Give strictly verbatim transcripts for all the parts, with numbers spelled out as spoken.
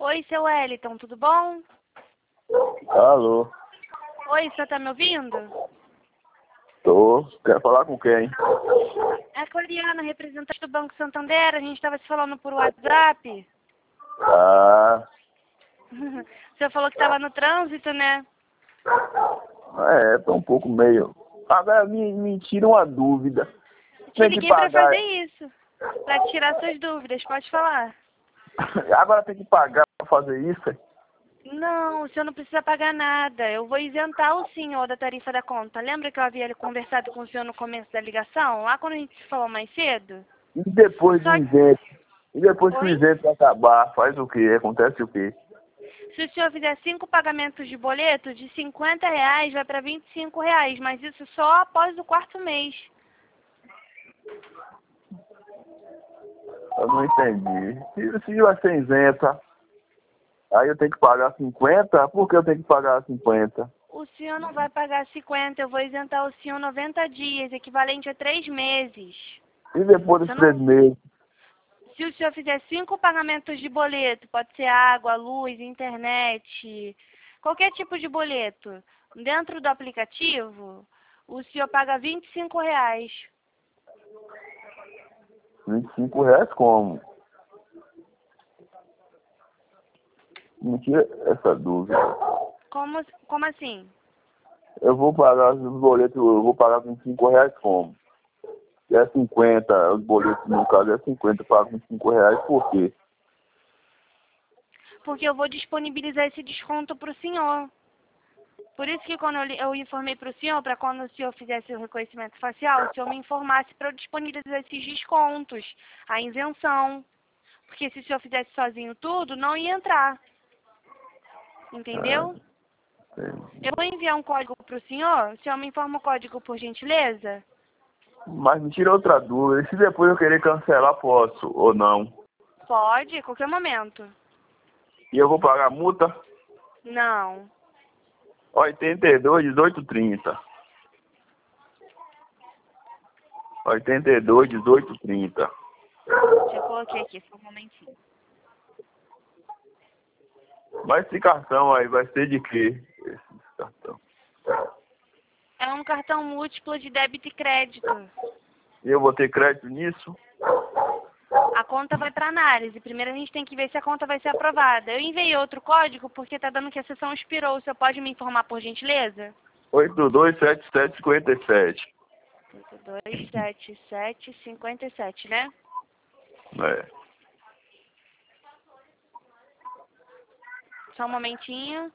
Oi, seu Wellington, tudo bom? Alô? Oi, você tá me ouvindo? Tô. Quer falar com quem? É a Coriana, representante do Banco Santander. A gente estava se falando por WhatsApp. Ah, Você falou que estava no trânsito, né? é, tô um pouco meio... Agora me, me tira uma dúvida. Te Tem que liguei para pagar... fazer isso, para tirar suas dúvidas. Pode falar. Agora tem que pagar pra fazer isso? Não, o senhor não precisa pagar nada. Eu vou isentar o senhor da tarifa da conta. Lembra que eu havia conversado com o senhor no começo da ligação? Lá quando a gente se falou mais cedo? E depois Só do que... isento? E depois que o Oi? isento acabar, faz o quê? Acontece o quê? Se o senhor fizer cinco pagamentos de boleto, de cinquenta reais vai para vinte e cinco reais, mas isso só após o quarto mês. Eu não entendi. Se, se vai ser isenta, aí eu tenho que pagar cinquenta? Por que eu tenho que pagar cinquenta? O senhor não vai pagar cinquenta, eu vou isentar o senhor noventa dias, equivalente a três meses. E depois dos Você três não... meses? Se o senhor fizer cinco pagamentos de boleto, pode ser água, luz, internet, qualquer tipo de boleto, dentro do aplicativo, o senhor paga vinte e cinco reais. vinte e cinco reais como? Me tira essa dúvida. Como, como assim? Eu vou pagar os boletos, eu vou pagar vinte e cinco reais como? É cinquenta, os boletos no caso é cinquenta, eu pago vinte e cinco reais por quê? Porque eu vou disponibilizar esse desconto para o senhor. Por isso que quando eu, li- eu informei para o senhor, para quando o senhor fizesse o reconhecimento facial, o senhor me informasse para eu disponibilizar esses descontos, a isenção. Porque se o senhor fizesse sozinho tudo, não ia entrar. Ah, Entendeu? entendi. Eu vou enviar um código para o senhor. O senhor me informa o código, por gentileza? Mas me tira outra dúvida, e se depois eu querer cancelar, posso ou não? Pode, a qualquer momento. E eu vou pagar multa? Não. oitenta e dois, dezoito, trinta. oitenta e dois, dezoito, trinta. Já coloquei aqui, só um momentinho. Mas esse cartão aí vai ser de quê? Esse cartão. É um cartão múltiplo de débito e crédito. E eu vou ter crédito nisso? A conta vai para análise. Primeiro a gente tem que ver se a conta vai ser aprovada. Eu enviei outro código porque está dando que a sessão expirou. O senhor pode me informar, por gentileza? oito dois sete sete cinco sete. oito dois sete sete cinco sete, né? É. Só um momentinho.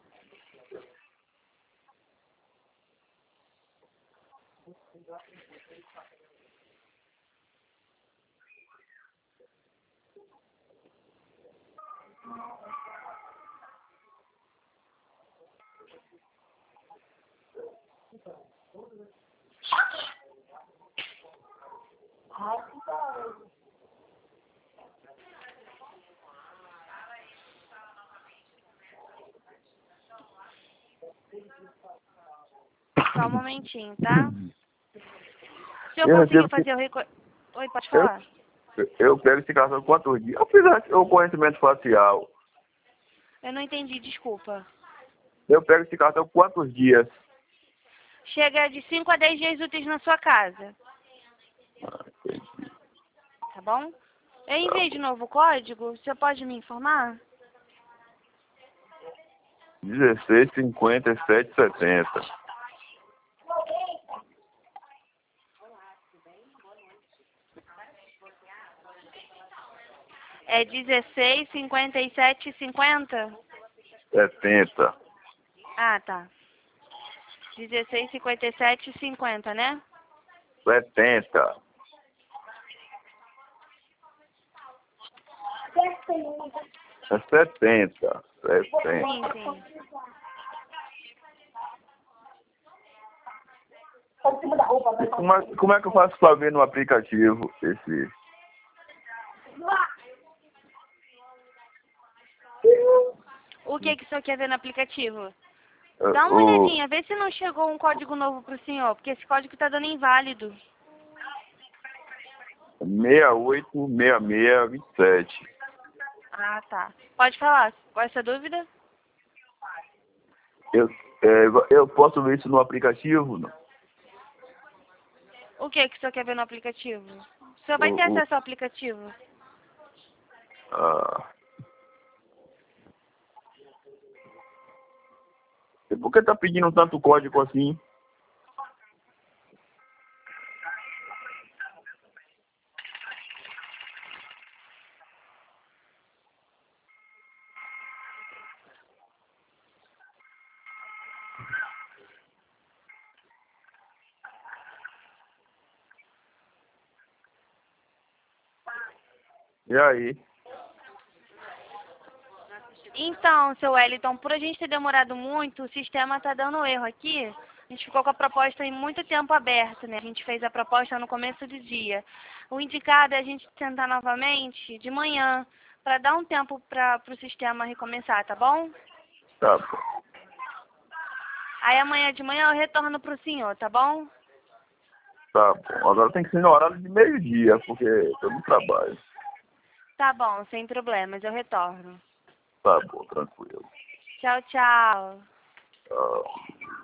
Só um momentinho, tá? Se eu Eu conseguir recebo que fazer o reco... Oi, pode eu, falar? eu pego esse cartão quantos dias? Eu fiz a- o conhecimento facial. Eu não entendi, desculpa. Eu pego esse cartão quantos dias? Chega de cinco a dez dias úteis na sua casa, Ah, entendi. tá bom? Eu enviei de novo o código, você pode me informar? dezesseis, cinquenta e sete, setenta. É dezesseis, cinquenta e sete, cinquenta? setenta. Ah, tá. dezesseis, cinquenta e sete, cinquenta, né? setenta. É setenta. setenta. Sim, sim. E como é, como é que eu faço para ver no aplicativo esse... O que, que o senhor quer ver no aplicativo? eh, Dá uma o olhadinha, vê se não chegou um código novo pro senhor, porque esse código tá dando inválido. seis oito seis seis, vinte e sete. Ah, tá. Pode falar. Qual é a sua dúvida? Eu, é, eu posso ver isso no aplicativo? Não? O que que o senhor quer ver no aplicativo? O senhor vai ter O, o, acesso ao aplicativo? ah, e por que tá pedindo tanto código assim? E aí? Então, seu Wellington, por a gente ter demorado muito, o sistema está dando erro aqui. A gente ficou com a proposta em muito tempo aberta, né? A gente fez a proposta no começo do dia. O indicado é a gente tentar novamente de manhã, para dar um tempo para o sistema recomeçar, tá bom? Tá bom. Aí amanhã de manhã eu retorno para o senhor, tá bom? Tá bom. Agora tem que ser no horário de meio-dia, porque eu tô no trabalho. Tá bom, sem problemas, eu retorno. Tá bom, tranquilo. Tchau, tchau. Tchau.